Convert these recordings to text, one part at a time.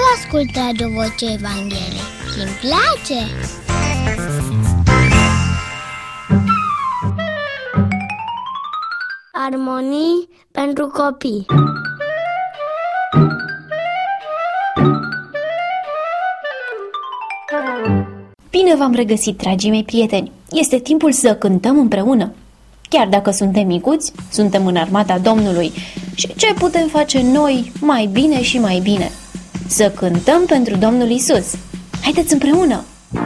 ascult Radio Vocea Evangheliei și îmi place! Armonii pentru copii. Bine v-am regăsit, dragii mei prieteni! Este timpul să cântăm împreună. Chiar dacă suntem micuți, suntem în armata Domnului. Și ce putem face noi mai bine și mai bine? Să cântăm pentru Domnul Isus. Haideți împreună!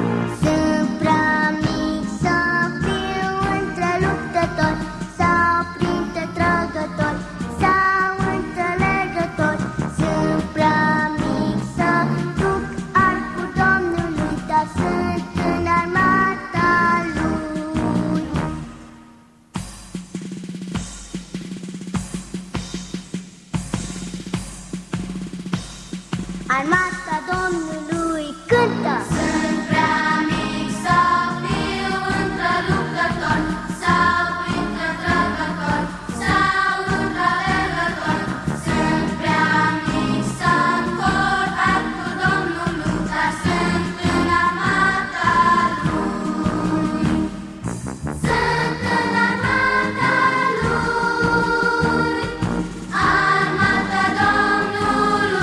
Armata Domnului cântă! Sunt prea mic să fiu între luptători sau printre trăgători sau între alergători. Sunt prea mic să-mi port arcul Domnului, dar sunt în armata Lui. Sunt în armata Lui, armata Domnului.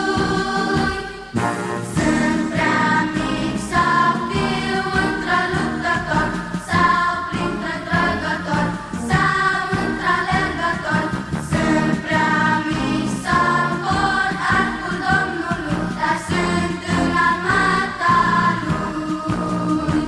Sunt prea mic să fiu între luptători sau printre trăgători sau între alergători. Sunt prea mic să-mi port arcul Domnului, dar sunt în armata Lui.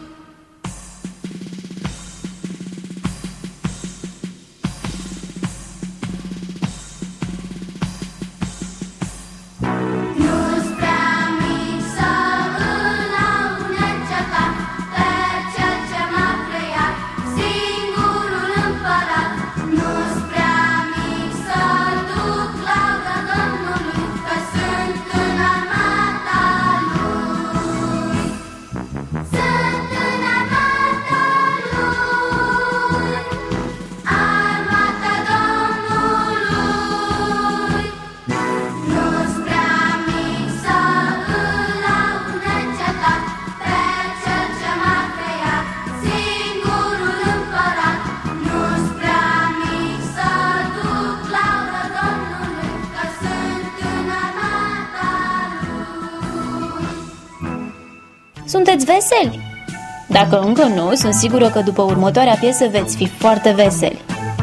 Nu-s prea mic să îl aud neîncetat pe Cel ce m-a creat, singurul împărat. Nu-s prea mic să duc laudă Domnului, că sunt în armata Lui. Sunt în armata Lui, armata Domnului. Nu-s prea mic să îl laud neîncetat pe Cel ce m-a creat, singurul împărat. Nu-s prea mic să duc laudă Domnului, că sunt în armata Lui. Sunteți veseli? Dacă încă nu, sunt sigură că după următoarea piesă veți fi foarte veseli.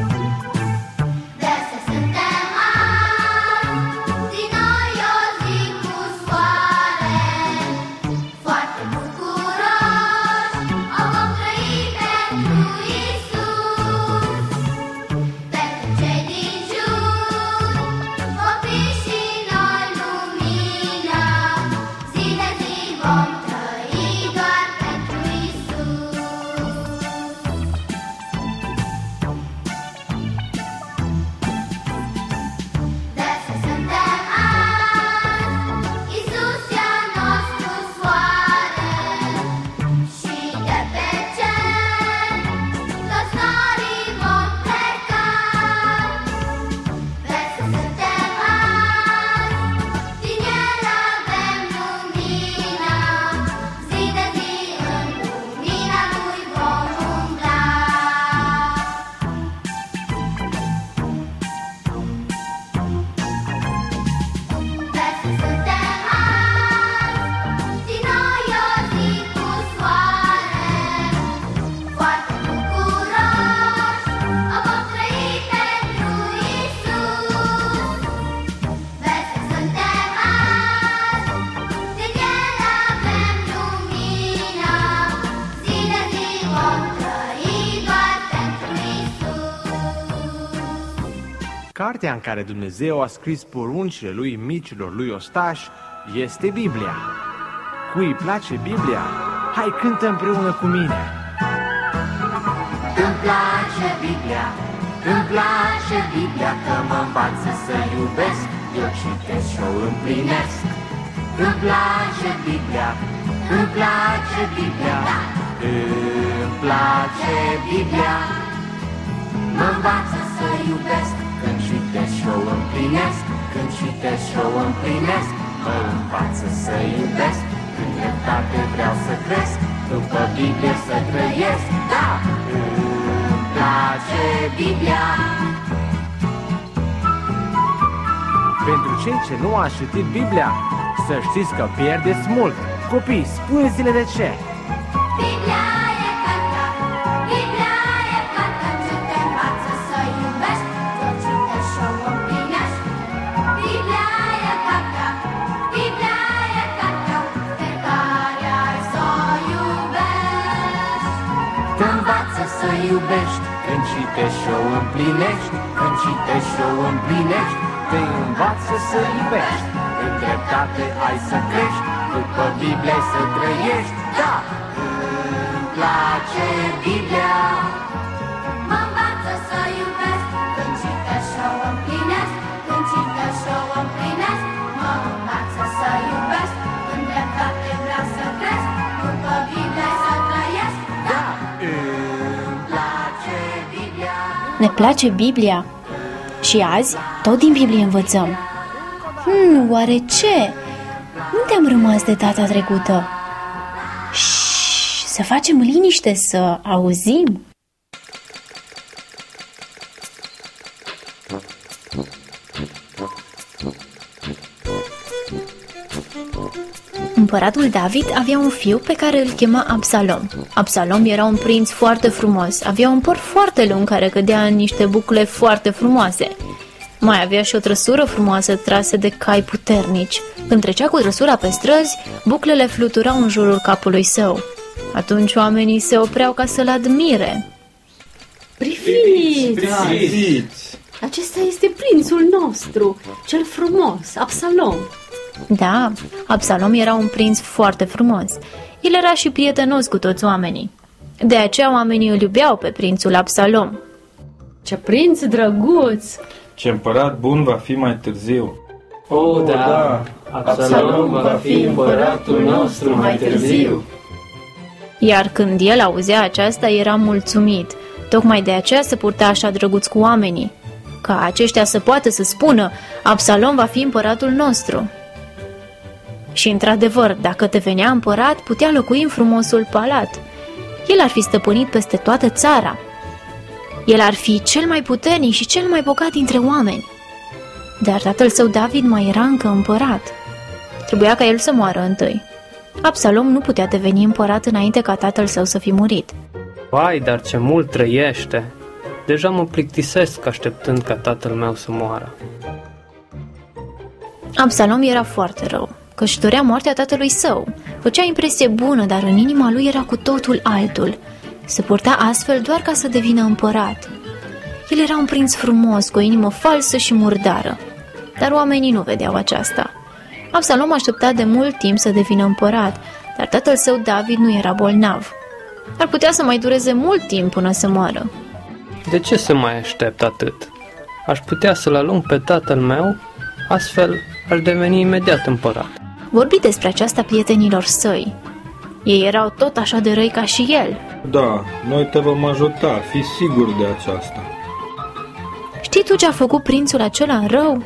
Dese suntem azi, din noi o zi cu soare, foarte bucuroși, o vom trăi pentru Iisus. Pentru cei din jur, copii și noi lumină, zi de zi vom trăi doar pentru Iisus. Dese suntem azi, Iisus e al nostru soare, și de pe cer toți norii vom pleca. Dese suntem azi, din el avem lumină, zi de zi în lumina lui vom umbla. Dese suntem azi, din noi o zi cu soare, foarte bucuroși, o vom trăi pentru Iisus. Dese suntem azi, din el avem lumină, zi de zi vom trăi doar pentru Iisus. Cartea în care Dumnezeu a scris poruncile lui micilor lui ostași este Biblia. Cui îi place Biblia? Hai, cântă împreună cu mine! Îmi place Biblia, îmi place Biblia, că mă învață să iubesc, eu citesc și o împlinesc. Îmi place Biblia, îmi place Biblia, îmi place Biblia. Mă învață să iubesc, când citesc și o împlinesc, când citesc și o împlinesc. mă învață să iubesc, în dreptate vreau să cresc, după Biblie să trăiesc. Da, îmi place Biblia. Pentru cei ce nu au citit Biblia, să știți că pierdeți mult. Copii, spuneți-le de ce. Biblia e cartea, Biblia e cartea ce te învață să iubești, ce citești și o împlinești. Biblia e cartea, Biblia e cartea pe care ai să o iubești. Te învață să iubești, când citești și o împlinești, când citești și o împlinești. Te învață să iubești, în dreptate ai să crești, după Biblie să trăiești. Da, îmi place Biblia. Mă învață să iubesc, când citești și o împlinesc, când citești și o împlinesc. Mă învață să iubesc, în dreptate vreau să cresc, după Biblie să trăiesc. Da, îmi place Biblia. Ne place Biblia. Și azi, tot din Biblie învățăm. Oare ce? Unde am rămas de data trecută? Să facem liniște, să auzim. Împăratul David avea un fiu pe care îl chema Absalom. Absalom era un prinț foarte frumos, avea un păr foarte lung care cădea în niște bucle foarte frumoase. Mai avea și o trăsură frumoasă trasă de cai puternici. Când trecea cu trăsura pe străzi, buclele fluturau în jurul capului său. Atunci oamenii se opreau ca să-l admire. Priviți! Acesta este prințul nostru, cel frumos, Absalom. Da, Absalom era un prinț foarte frumos. El era și prietenos cu toți oamenii. De aceea oamenii îl iubeau pe prințul Absalom. Ce prinț drăguț! Ce împărat bun va fi mai târziu. Da, Absalom va fi împăratul nostru mai târziu. Iar când el auzea aceasta, era mulțumit. Tocmai de aceea se purta așa drăguț cu oamenii, ca aceștia să poată să spună: Absalom va fi împăratul nostru. Și într-adevăr, dacă devenea împărat, putea locui în frumosul palat. El ar fi stăpânit peste toată țara. El ar fi cel mai puternic și cel mai bogat dintre oameni. Dar tatăl său David mai era încă împărat. Trebuia ca el să moară întâi. Absalom nu putea deveni împărat înainte ca tatăl său să fi murit. Vai, dar ce mult trăiește! Deja mă plictisesc așteptând ca tatăl meu să moară. Absalom era foarte rău, căci dorea moartea tatălui său. Făcea impresie bună, dar în inima lui era cu totul altul. Se purta astfel doar ca să devină împărat. El era un prinț frumos, cu o inimă falsă și murdară. Dar oamenii nu vedeau aceasta. Absalom aștepta de mult timp să devină împărat, dar tatăl său David nu era bolnav. Ar putea să mai dureze mult timp până să moară. De ce să mai aștept atât? Aș putea să-l alung pe tatăl meu, astfel aș deveni imediat împărat. Vorbi despre aceasta prietenilor săi. Ei erau tot așa de răi ca și el. Da, noi te vom ajuta, fii sigur de aceasta. Știi tu ce a făcut prințul acela rău?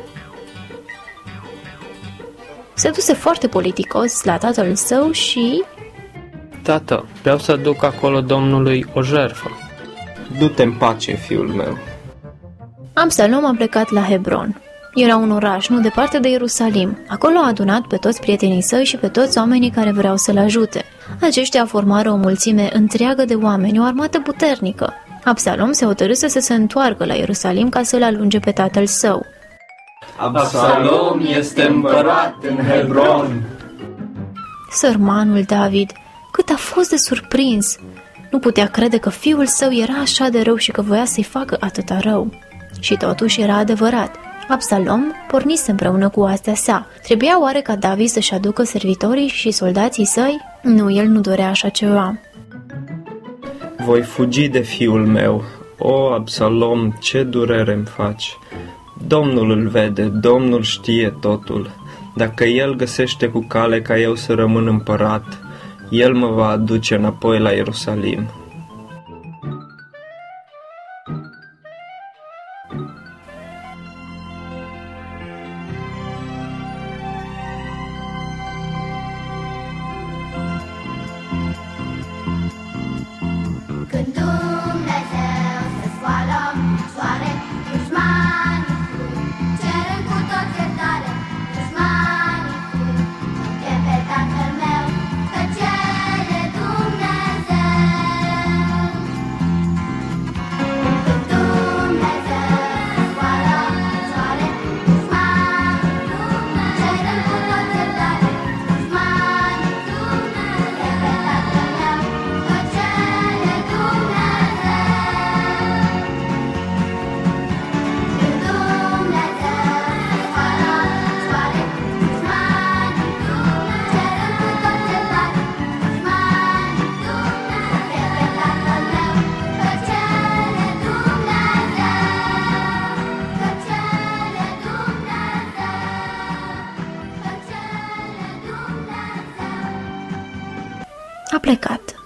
Se duse foarte politicos la tatăl său și... Tată, vreau să aduc acolo Domnului o jertfă. Du-te în pace, fiul meu. Absalom a plecat la Hebron. Era un oraș nu departe de Ierusalim. Acolo a adunat pe toți prietenii săi și pe toți oamenii care vreau să-l ajute. Aceștia formară o mulțime întreagă de oameni, o armată puternică. Absalom se hotărâse să se întoarcă la Ierusalim ca să-l alunge pe tatăl său. Absalom este împărat în Hebron. Sărmanul David, cât a fost de surprins! Nu putea crede că fiul său era așa de rău și că voia să-i facă atâta rău. Și totuși era adevărat. Absalom pornise împreună cu oastea sa. Trebuia oare ca David să-și aducă servitorii și soldații săi? Nu, el nu dorea așa ceva. Voi fugi de fiul meu. O, Absalom, ce durere îmi faci! Domnul îl vede, Domnul știe totul. Dacă el găsește cu cale ca eu să rămân împărat, el mă va aduce înapoi la Ierusalim. plecat.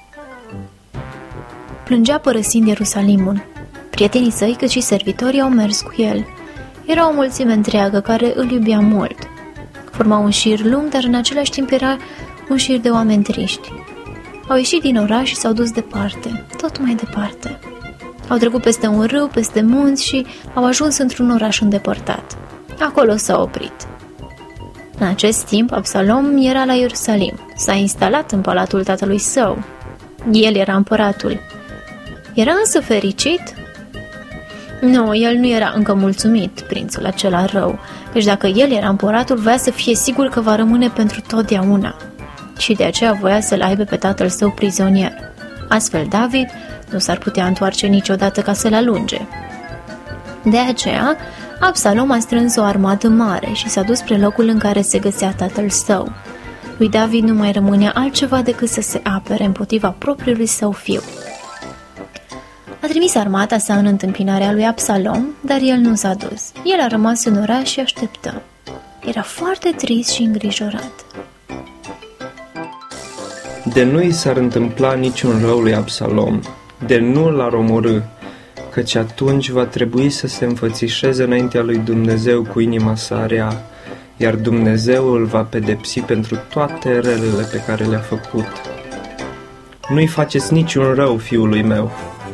Plângea părăsind Ierusalimul. Prietenii săi, cât și servitorii, au mers cu el. Era o mulțime întreagă care îl iubea mult. Forma un șir lung, dar în același timp era un șir de oameni triști. Au ieșit din oraș și s-au dus departe, tot mai departe. Au trecut peste un râu, peste munți și au ajuns într-un oraș îndepărtat. Acolo s-au oprit. În acest timp, Absalom era la Ierusalim. S-a instalat în palatul tatălui său. El era împăratul. Era însă fericit? Nu, el nu era încă mulțumit, prințul acela rău, căci dacă el era împăratul, voia să fie sigur că va rămâne pentru totdeauna. Și de aceea voia să-l aibă pe tatăl său prizonier. Astfel, David nu s-ar putea întoarce niciodată ca să-l alunge. De aceea, Absalom a strâns o armată mare și s-a dus spre locul în care se găsea tatăl său. Lui David nu mai rămânea altceva decât să se apere împotriva propriului său fiu. A trimis armata sa în întâmpinarea lui Absalom, dar el nu s-a dus. El a rămas în oraș și așteptă. Era foarte trist și îngrijorat. De nu i s-ar întâmpla niciun rău lui Absalom, de nu l-ar omorî, căci atunci va trebui să se înfățișeze înaintea lui Dumnezeu cu inima sa rea, iar Dumnezeu îl va pedepsi pentru toate relele pe care le-a făcut. Nu-i faceți niciun rău fiului meu.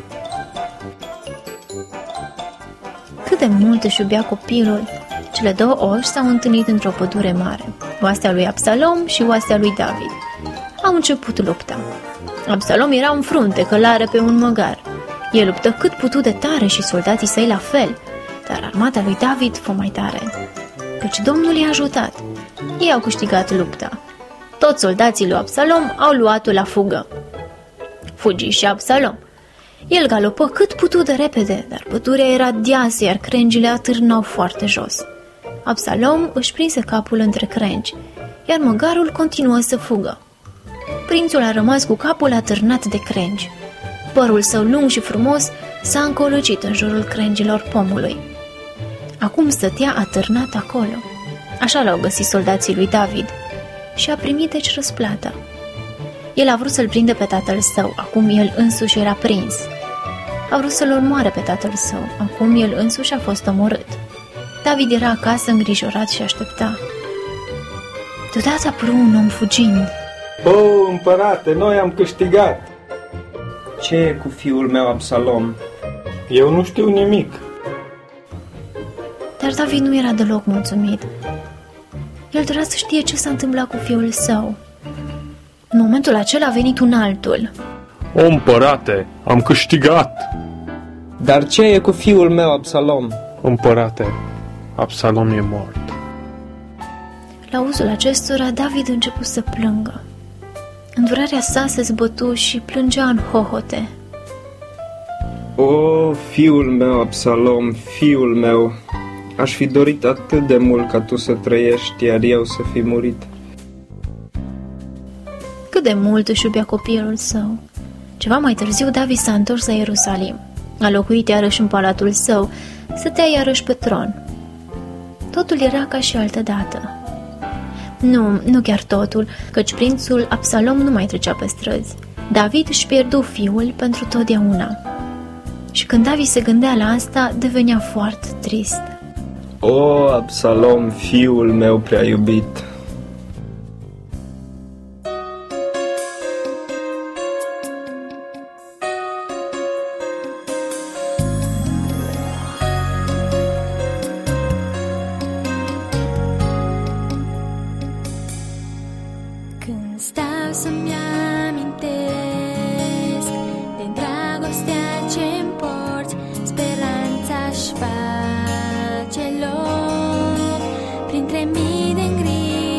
Cât de mult își iubea copilul! Cele două oși s-au întâlnit într-o pădure mare, oastea lui Absalom și oastea lui David. Au început lupta. Absalom era în frunte, călare pe un măgar. El luptă cât putu de tare și soldații săi la fel, dar armata lui David fu mai tare, căci Domnul i-a ajutat. Ei au câștigat lupta. Toți soldații lui Absalom au luat-o la fugă. Fugi și Absalom. El galopă cât putu de repede, dar pădurea era deasă, iar crengile atârnau foarte jos. Absalom își prinse capul între crengi, iar măgarul continuă să fugă. Prințul a rămas cu capul atârnat de crengi. Părul său lung și frumos s-a încolăcit în jurul crengilor pomului. Acum stătea atârnat acolo. Așa l-au găsit soldații lui David și a primit deci răsplata. El a vrut să-l prindă pe tatăl său, acum el însuși era prins. A vrut să-l omoare pe tatăl său, acum el însuși a fost omorât. David era acasă îngrijorat și aștepta. Deodată apăru un om fugind. O, împărate, noi am câștigat! Ce e cu fiul meu Absalom? Eu nu știu nimic. Dar David nu era deloc mulțumit. El dorea să știe ce s-a întâmplat cu fiul său. În momentul acela a venit un altul. O, împărate, am câștigat! Dar ce e cu fiul meu Absalom? Împărate, Absalom e mort. La auzul acestora, David a început să plângă. Îndurarea sa se zbătu și plângea în hohote. O, fiul meu Absalom, fiul meu, aș fi dorit atât de mult ca tu să trăiești, iar eu să fi murit. Cât de mult își iubea copilul său. Ceva mai târziu, David s-a întors la Ierusalim. A locuit iarăși în palatul său, stătea iarăși pe tron. Totul era ca și altădată. Nu chiar totul, căci prințul Absalom nu mai trecea pe străzi. David își pierdu fiul pentru totdeauna. Și când David se gândea la asta, devenea foarte trist. O, Absalom, fiul meu prea iubit! Când stau să-mi amintesc de dragostea ce-mi porți, speranța-și face loc printre mii de îngrijorări.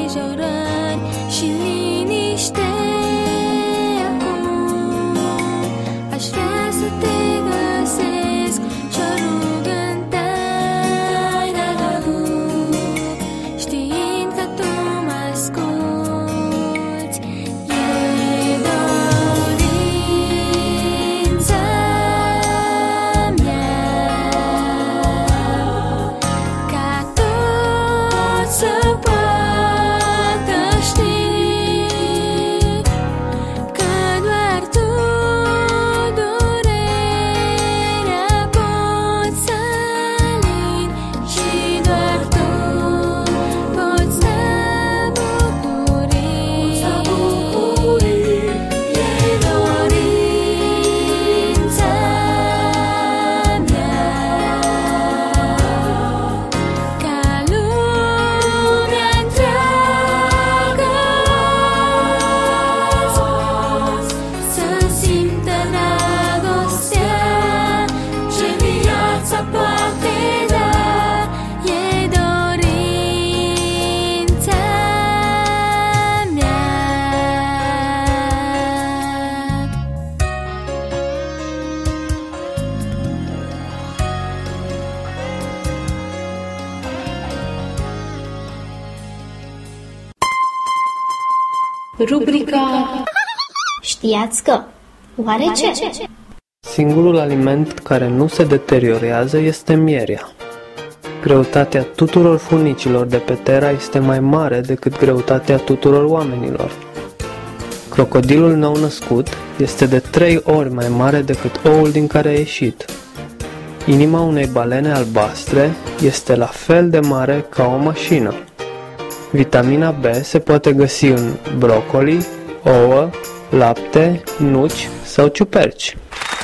Rubrica Știați că? Oare ce? Singurul aliment care nu se deteriorează este mierea. Greutatea tuturor funicilor de pe Terra este mai mare decât greutatea tuturor oamenilor. Crocodilul nou-născut este de 3 ori mai mare decât oul din care a ieșit. Inima unei balene albastre este la fel de mare ca o mașină. Vitamina B se poate găsi în brocoli, ouă, lapte, nuci sau ciuperci.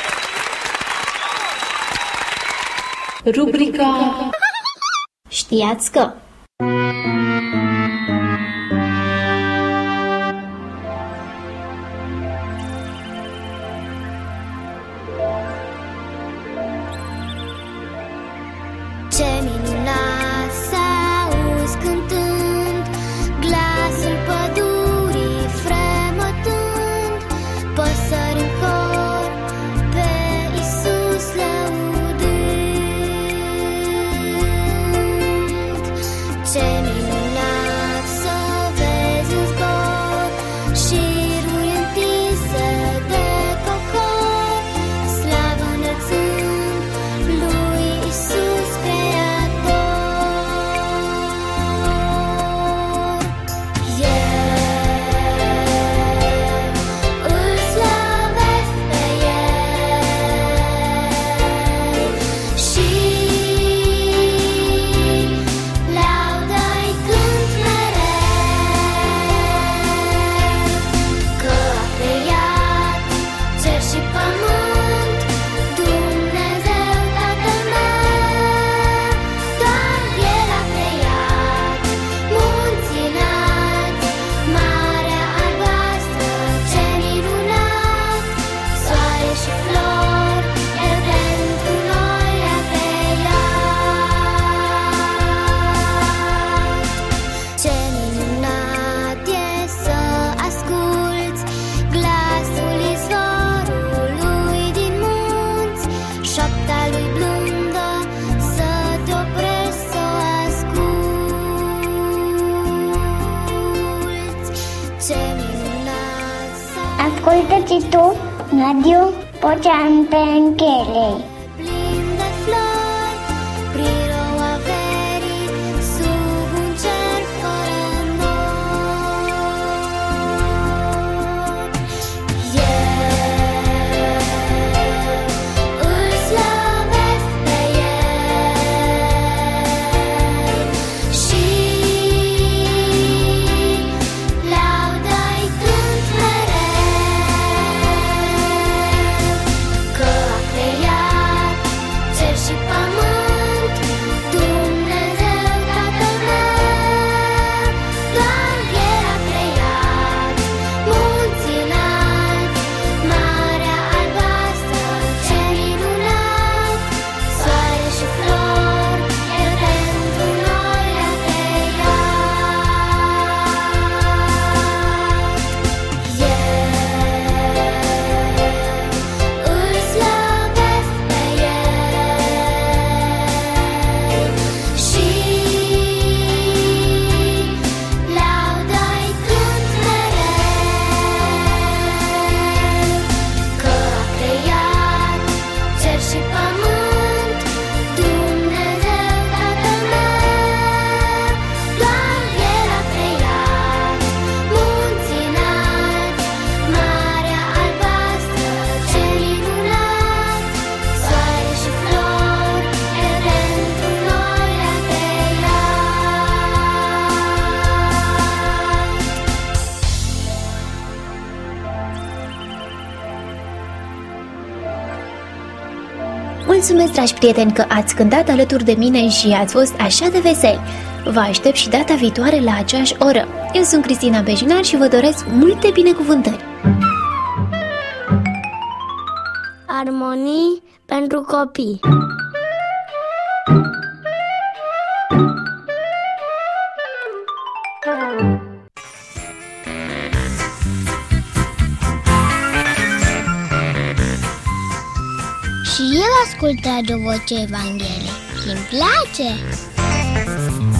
Rubrica Știați că? Ce minunat s-auzi cântând glasul pădurii fremătând, păsări în cor pe Iisus lăudând. Ce minunat să vezi în zbor șiruri întinse de cocor, slavă înălțând lui Iisus Creator. Îl slăvesc pe El și laudă-i cânt mereu, că a creat cer și pământ, Dumnezeu Tatăl meu. Doar El a creat munții înalți, Marea Albastră, ce minunat, soare și flori, El pentru noi le-a creat. Ce minunat e să asculți glasul izvorului din munți, șoapta lui blândă să te oprești să o asculți. Ce minunat să Ascultă-ți tu Radio Ocean Penchelei. plin de flori, prin roa verii, sub un cer fără nori. Eu îl slăvesc pe El și laudă-i cânt mereu, că a creat cer și pământ, Dumnezeu Tatăl meu. Doar El a creat munții înalți, Marea Albastră, ce minunat, soare și flori, El pentru noi le-a creat. Eu îl slăvesc pe El și laudă-i cânt mereu, că a creat cer și pământ, Dumnezeu Tatăl meu. Doar El a creat munții înalți, Marea Albastră, ce minunat, soare și flori, El pentru noi le-a creat. Mulțumesc, dragi prieteni, că ați cântat alături de mine și ați fost așa de veseli. Vă aștept și data viitoare la aceeași oră. Eu sunt Cristina Bejinar și vă doresc multe binecuvântări. Armonii pentru copii. Și el ascultă Radio Vocea Evangheliei și îmi place.